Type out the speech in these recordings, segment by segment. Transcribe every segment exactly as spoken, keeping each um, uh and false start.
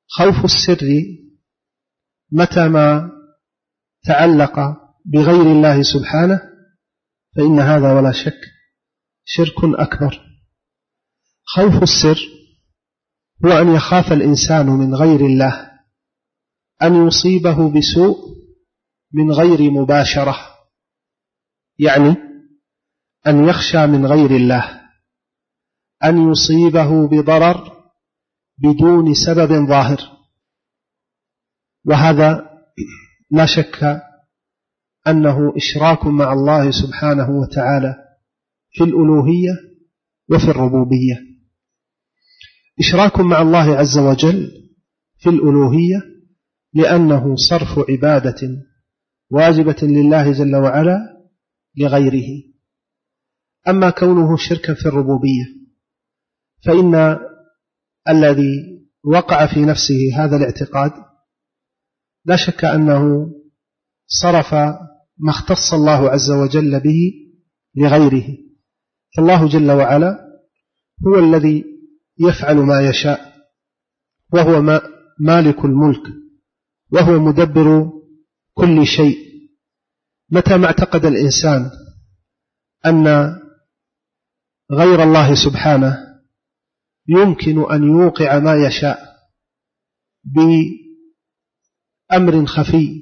خوف السر متى ما تعلق بغير الله سبحانه فإن هذا ولا شك شرك أكبر. خوف السر هو أن يخاف الإنسان من غير الله أن يصيبه بسوء من غير مباشرة، يعني أن يخشى من غير الله أن يصيبه بضرر بدون سبب ظاهر، وهذا لا شك أنه إشراك مع الله سبحانه وتعالى في الألوهية وفي الربوبية. إشراك مع الله عز وجل في الألوهية لأنه صرف عبادة واجبة لله جل وعلا لغيره. أما كونه شركا في الربوبية فإن الذي وقع في نفسه هذا الاعتقاد لا شك أنه صرف ما اختص الله عز وجل به لغيره، فالله جل وعلا هو الذي يفعل ما يشاء، وهو مالك الملك، وهو مدبر كل شيء. متى ما اعتقد الإنسان أن غير الله سبحانه يمكن أن يوقع ما يشاء بأمر خفي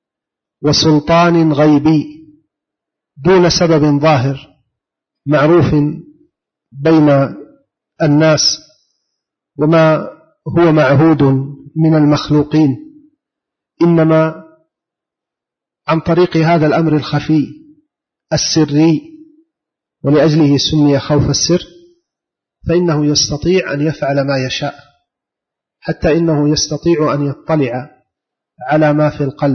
وسلطان غيبي دون سبب ظاهر معروف بين الناس وما هو معهود من المخلوقين، إنما عن طريق هذا الأمر الخفي السري، ولأجله سمي خوف السر، فإنه يستطيع أن يفعل ما يشاء، حتى إنه يستطيع أن يطلع على ما في القلب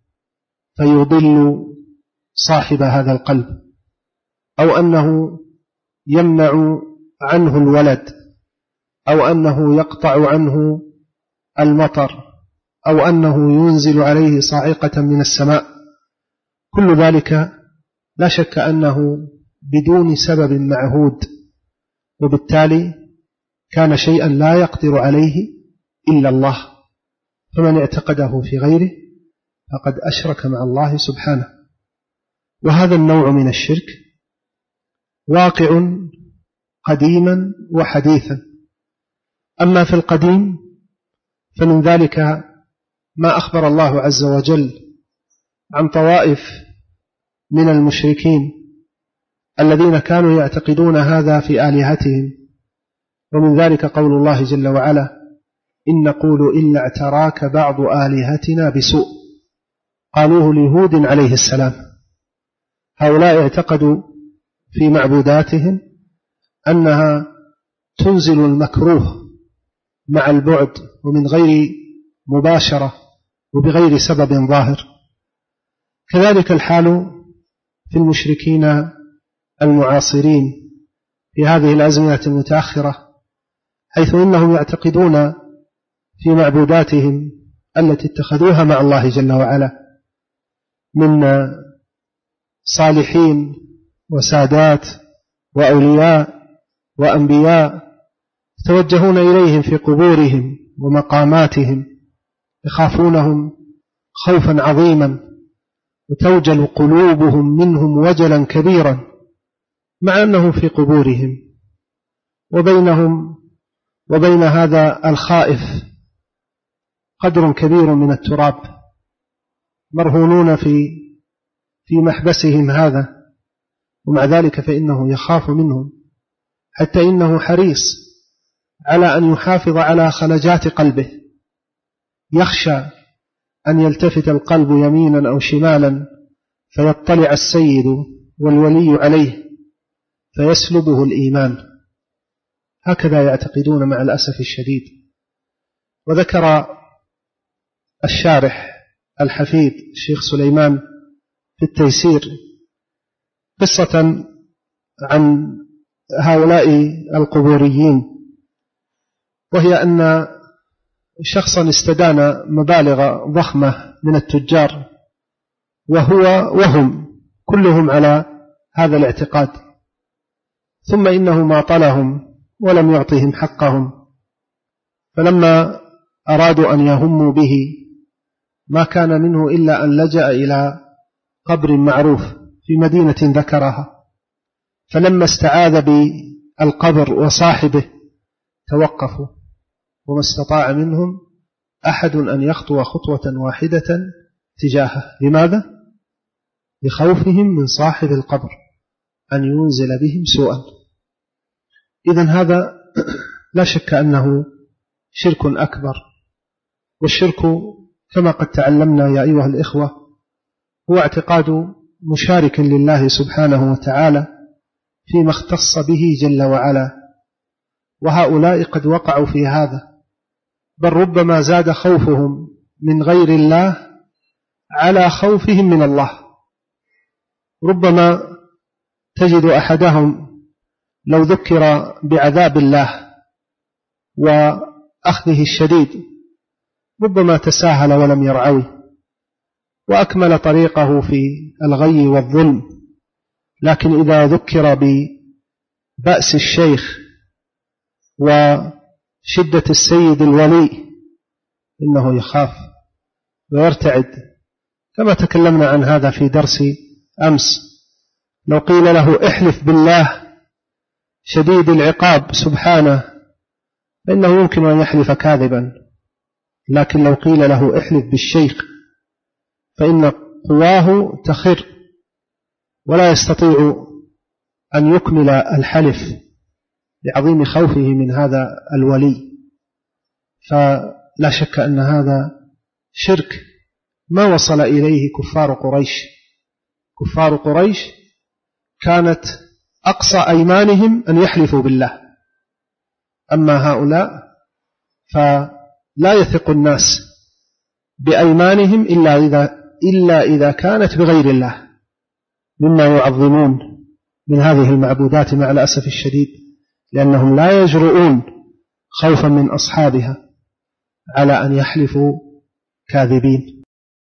فيضل صاحب هذا القلب، أو أنه يمنع عنه الولد، أو أنه يقطع عنه المطر، أو أنه ينزل عليه صاعقة من السماء. كل ذلك لا شك أنه بدون سبب معهود، وبالتالي كان شيئا لا يقدر عليه إلا الله، فمن اعتقده في غيره فقد أشرك مع الله سبحانه. وهذا النوع من الشرك واقع قديما وحديثا. أما في القديم فمن ذلك ما أخبر الله عز وجل عن طوائف من المشركين الذين كانوا يعتقدون هذا في آلهتهم، ومن ذلك قول الله جل وعلا: إن نقول إلا اعتراك بعض آلهتنا بسوء. قالوه لهود عليه السلام. هؤلاء اعتقدوا في معبوداتهم أنها تنزل المكروه مع البعد ومن غير مباشرة وبغير سبب ظاهر. كذلك الحال في المشركين المعاصرين في هذه الأزمنة المتأخرة، حيث إنهم يعتقدون في معبوداتهم التي اتخذوها مع الله جل وعلا من صالحين وسادات وأولياء وأنبياء، يتوجهون إليهم في قبورهم ومقاماتهم، يخافونهم خوفا عظيما، وتوجل قلوبهم منهم وجلا كبيرا، مع أنهم في قبورهم، وبينهم وبين هذا الخائف قدر كبير من التراب، مرهونون في في محبسهم هذا، ومع ذلك فإنه يخاف منهم، حتى إنه حريص على أن يحافظ على خلجات قلبه، يخشى أن يلتفت القلب يمينا أو شمالا فيطلع السيد والولي عليه فيسلبه الإيمان. هكذا يعتقدون مع الأسف الشديد. وذكر الشارح الحفيد الشيخ سليمان في التيسير قصة عن هؤلاء القبوريين، وهي أن شخصا استدان مبالغ ضخمة من التجار، وهو وهم كلهم على هذا الاعتقاد، ثم إنه ما طلهم ولم يعطهم حقهم، فلما أرادوا أن يهموا به ما كان منه إلا أن لجأ إلى قبر معروف في مدينة ذكرها، فلما استعاذ بالقبر وصاحبه توقفوا، وما استطاع منهم أحد أن يخطو خطوة واحدة تجاهه. لماذا؟ لخوفهم من صاحب القبر أن ينزل بهم سوءا. إذن هذا لا شك أنه شرك أكبر، والشرك كما قد تعلمنا يا أيها الإخوة هو اعتقاد مشارك لله سبحانه وتعالى فيما اختص به جل وعلا، وهؤلاء قد وقعوا في هذا، بل ربما زاد خوفهم من غير الله على خوفهم من الله. ربما تجد أحدهم لو ذكر بعذاب الله وأخذه الشديد ربما تساهل ولم يرعوي وأكمل طريقه في الغي والظلم، لكن إذا ذكر ببأس الشيخ وشدة السيد الولي إنه يخاف ويرتعد، كما تكلمنا عن هذا في درس أمس. لو قيل له احلف بالله شديد العقاب سبحانه فإنه يمكن أن يحلف كاذبا، لكن لو قيل له احلف بالشيخ فإن قواه تخر ولا يستطيع أن يكمل الحلف لعظيم خوفه من هذا الولي. فلا شك أن هذا شرك ما وصل إليه كفار قريش. كفار قريش كانت أقصى أيمانهم أن يحلفوا بالله، أما هؤلاء فلا يثق الناس بأيمانهم إلا إذا, إلا إذا كانت بغير الله، مما يعظمون من هذه المعبودات مع الأسف الشديد، لأنهم لا يجرؤون خوفا من أصحابها على أن يحلفوا كاذبين.